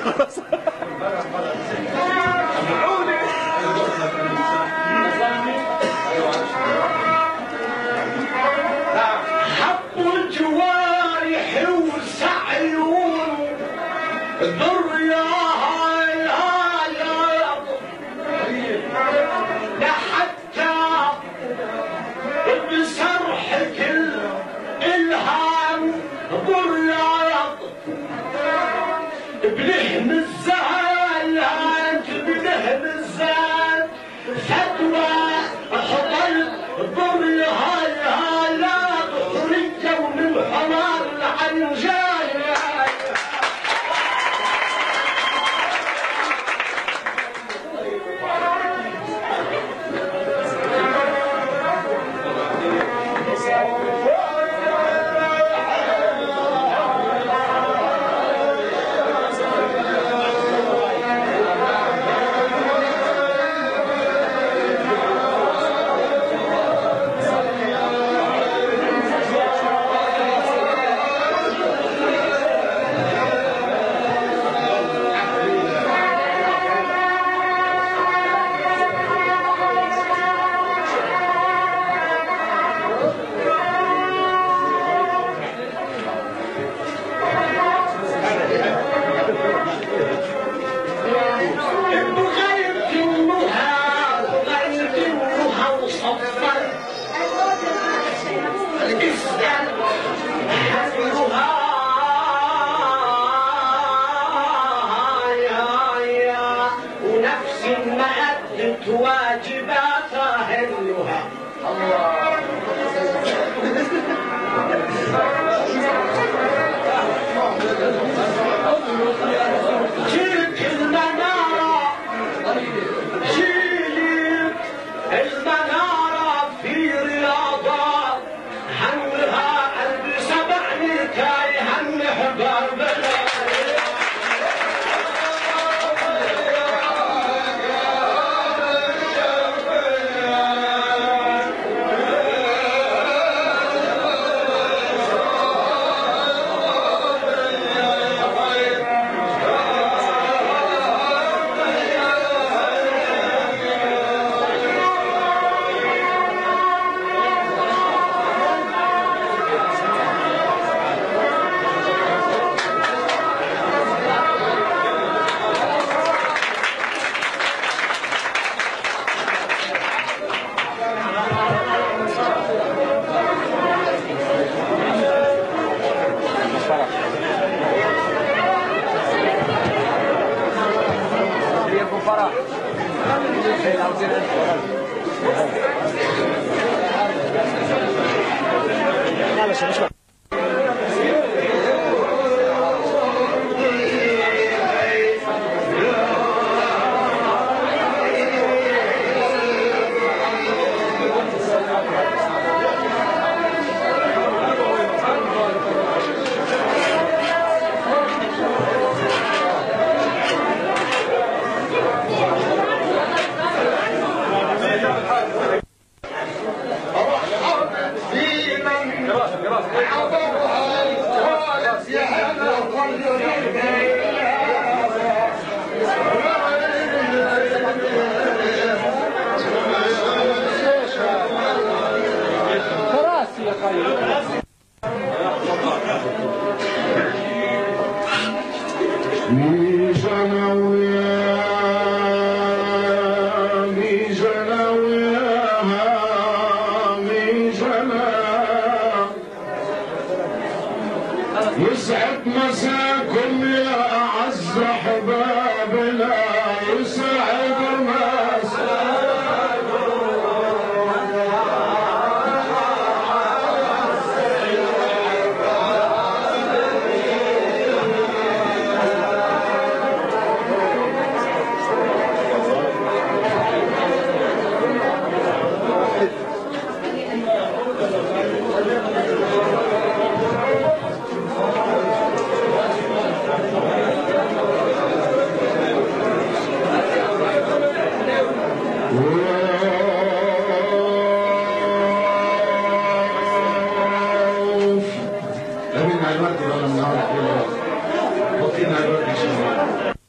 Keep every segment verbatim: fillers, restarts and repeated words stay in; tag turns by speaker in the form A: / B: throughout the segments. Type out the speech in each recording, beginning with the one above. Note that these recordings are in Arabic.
A: خلاص.
B: حب الجوارح وسعيون ذرياها لا حتى بسرحك الالهام ضرياض بلهم الزهالات بلهم الزاد فتوى حضرت ضريها الهالات رجوا من حمار العنجايه. واجباتها هلها الله جيت المنارة جيت المنارة في رياضة هنها قلبي سبعني كاي هن حباب فرح معلش مش يسعد مساكم يا أعز أحبابنا يسعد مساكم الورد ولا النهارده؟ بطينا الورد ان شاء الله.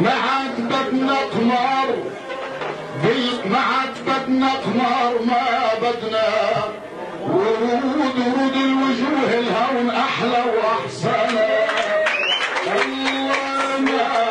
B: ما عاد بدنا قمر ما عاد بدنا قمر ما بدنا ورود ورود الوجوه الهون احلى واحسن الله ما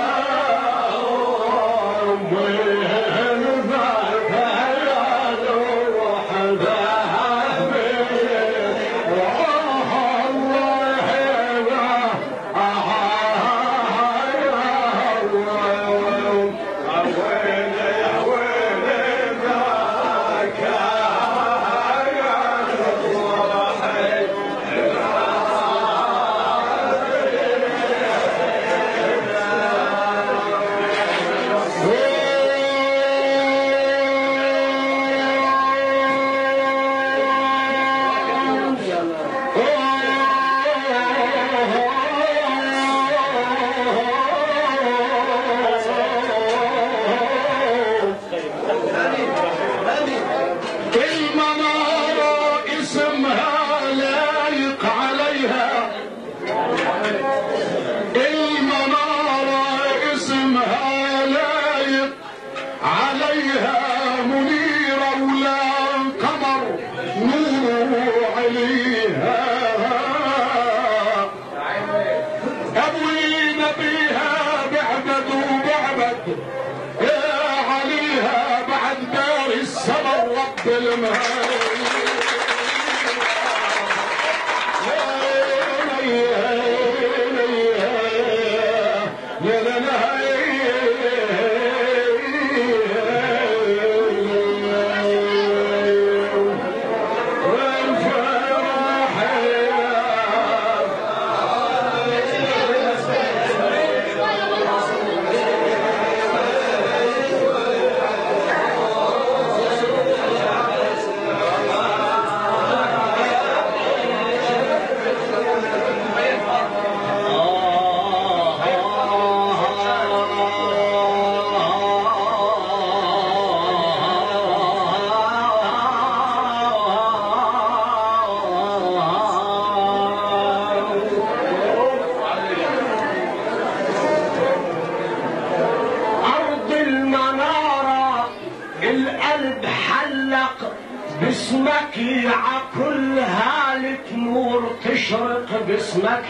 A: باسمك ع كل هالة نور تشرق باسمك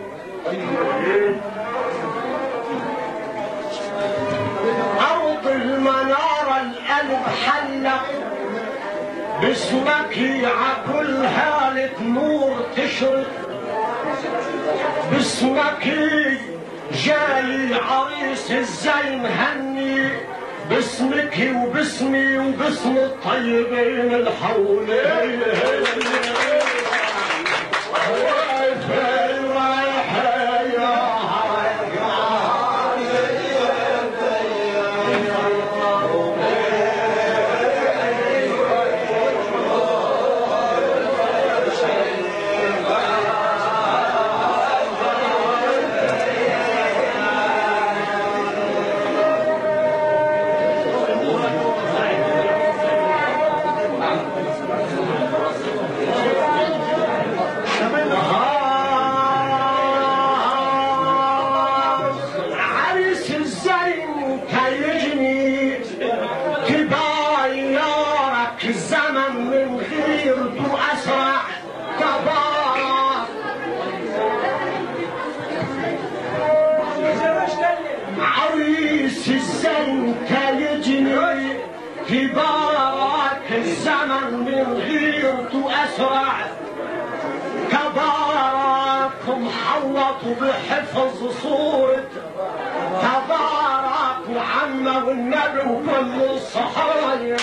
A: أرض المنارة القلب حلق باسمك ع كل هالة نور تشرق باسمك جاي عريس الزي مهني باسمك وباسمي وباسم الطيبين الحولين كبارك الزمن من غيرته أسرع كبارك محوط بحفظ صورة تبارك محمد والنبي وكل الصحابة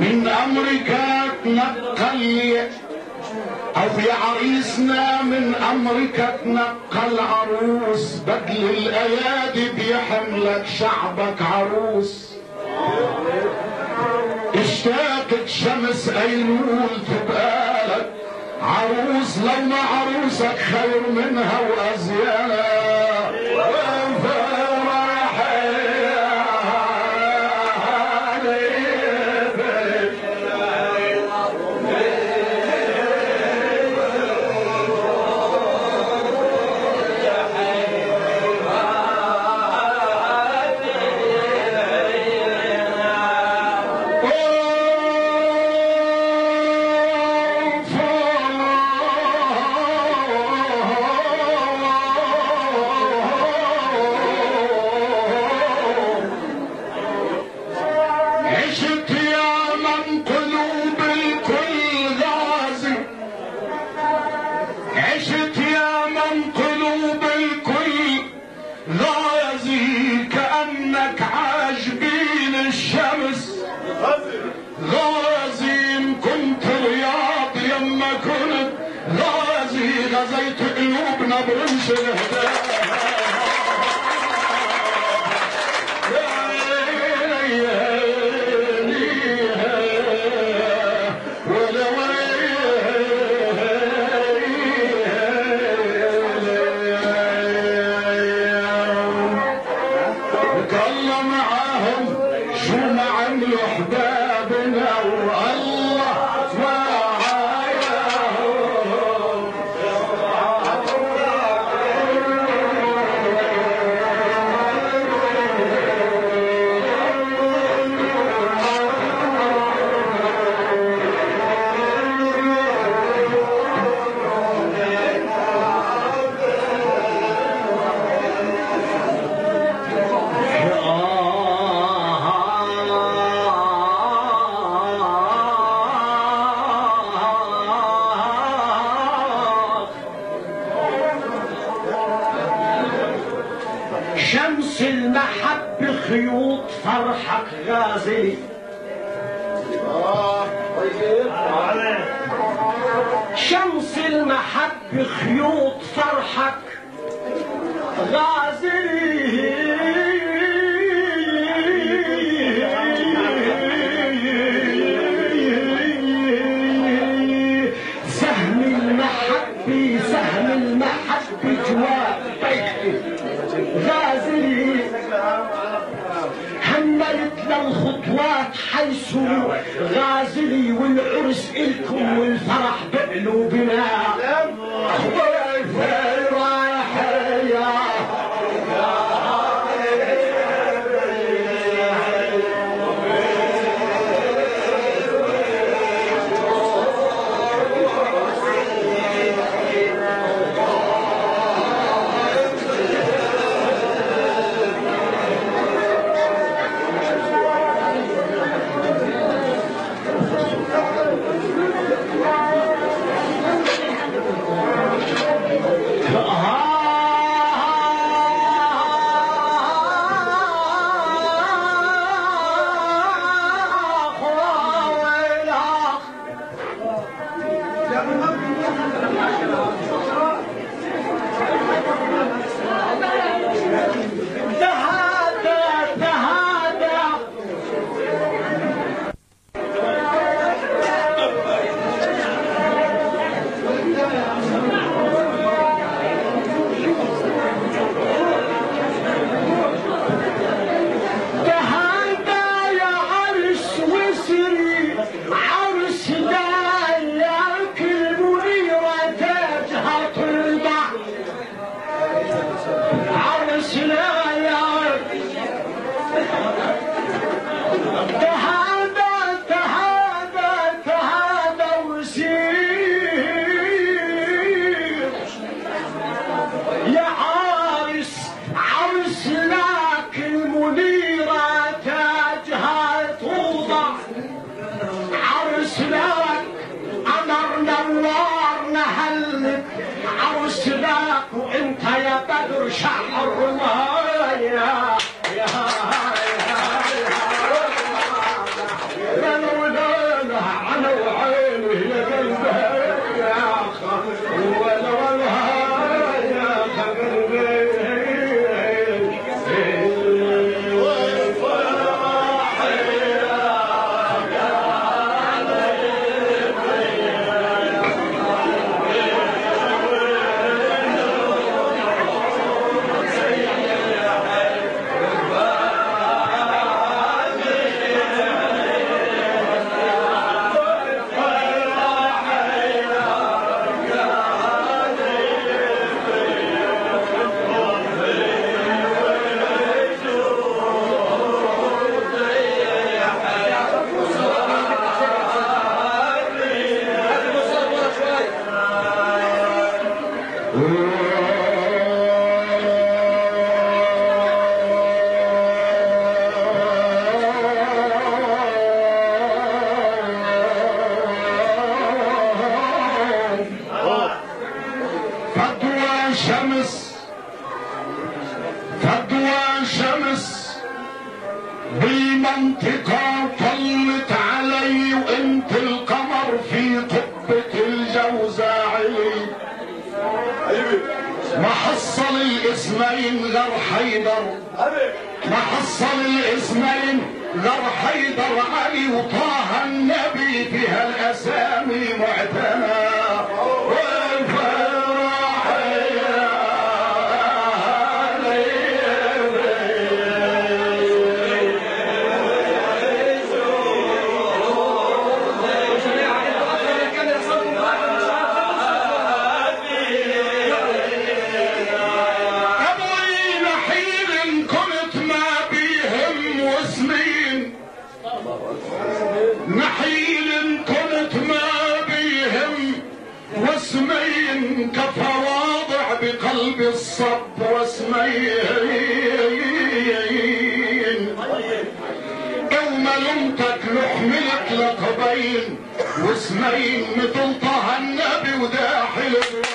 B: من امريكا تنقل او في عريسنا من امريكا تنقل عروس بدل الايادي بيحملك شعبك عروس. اشتاقت شمس ايلول تبقالك عروس لو ما عروسك خير منها وازيانا. غزيت قلوبنا برمش الهدايا. وكلم معاهم شو ما عملوا احبابنا والله
A: شمس المحب خيوط فرحك غازي. شمس المحب خيوط فرحك غازي. سهم المحب سهم المحب جواب بيتي غازي. حملت للخطوات حيث غازلي والعرس إلكم والفرح بقلوبنا. رايح يا وانت يا بدر شعر الرماية يا
B: منطقة طلت علي وانت القمر في قبة الجوزاعي. ما حصل الاسمين غير حيدر، ما حصل الاسمين غير حيدر علي وطه النبي في هالاسامي معتنى. نحيل كنت ما بيهم واسمين كفواضع بقلب الصب واسمين يوم لمتك لحملت لقبين واسمين مثل طه النبي وداحل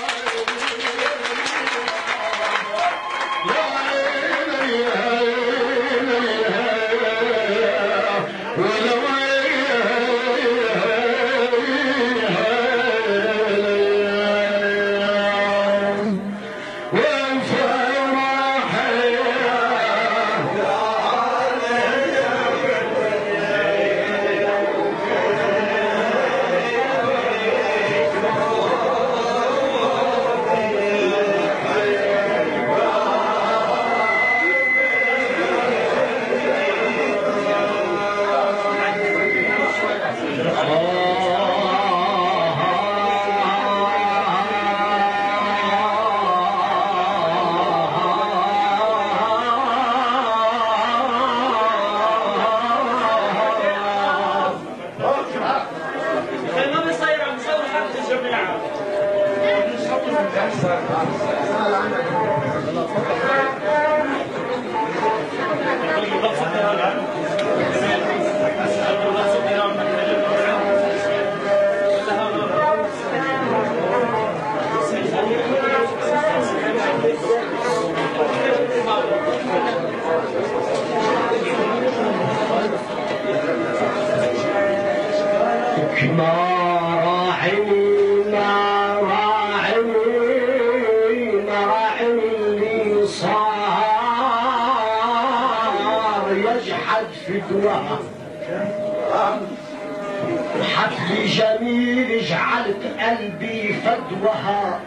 B: حفل جميل جعلت قلبي فدوها.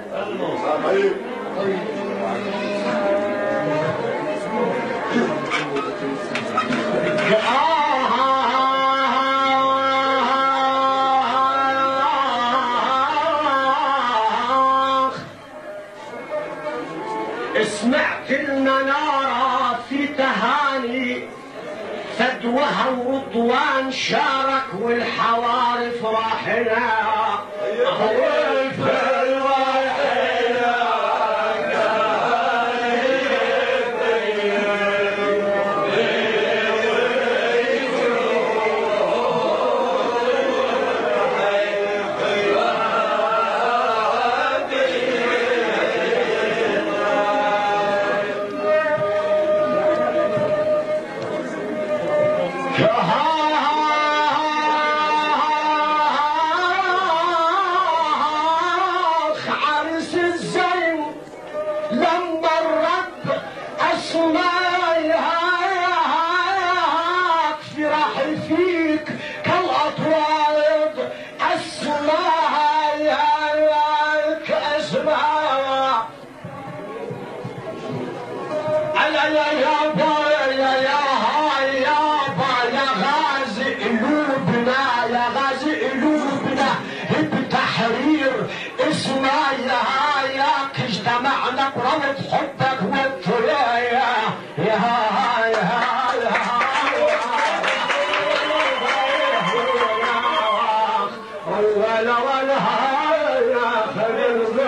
B: سمعت المنارة في تهاني فدوها ورضوان شارك والحوارف راحنا برمت حبك والثريا يا يا يا ولا ولا يا خليل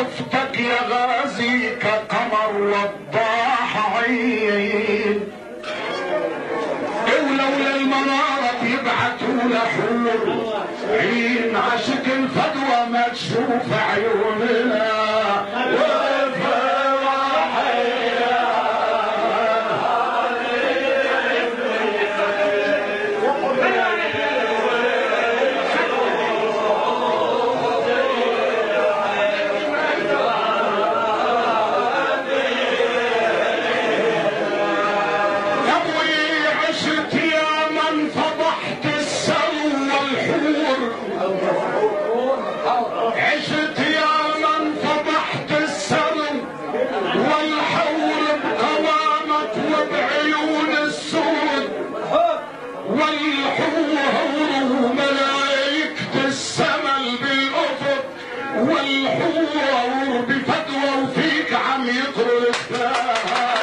B: شفتك يا غازي كقمر وضاح عين، ولولا المنارة يبعتوا لحور عين، عاشق الفدوى ما تشوف عيوننا والحور بفدوى وفيك عم يطروا الاسلام.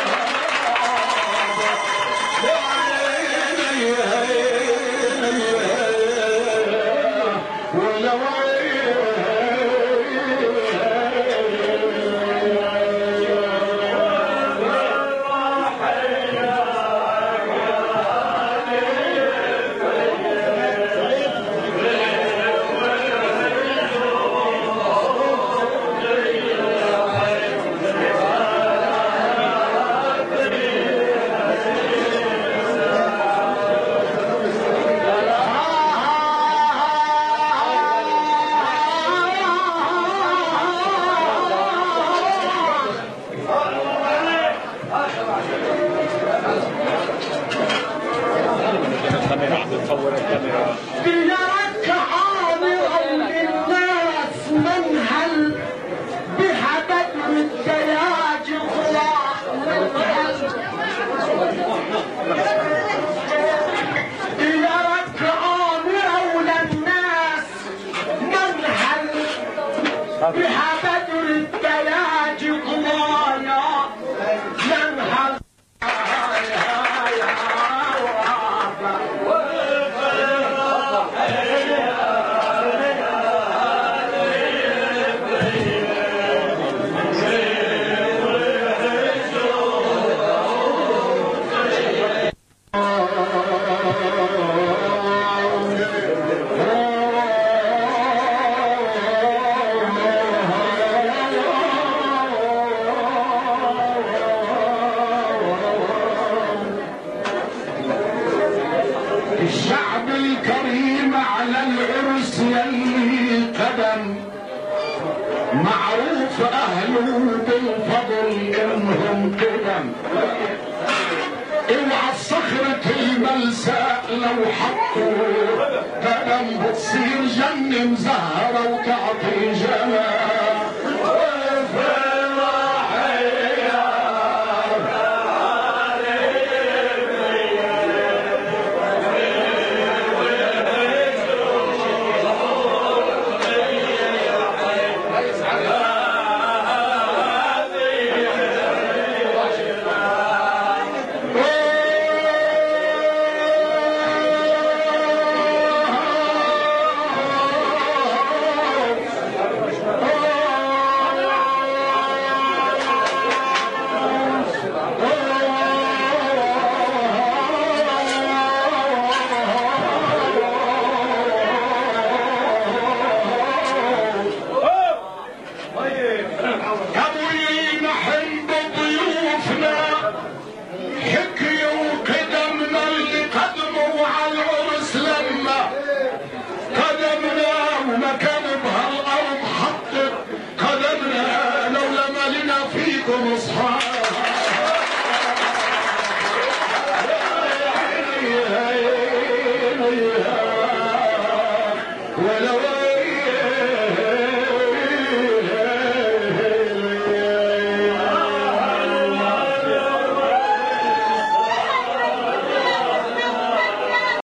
B: بها بدر الدلاج قوانا ينهض الشعب الكريم على العرس يلي قدم، معروف اهله بالفضل انهم قدم، اوعى الصخرة الملساء لو حطوا قدم بتصير جنة مزهرة وتعطي جمال.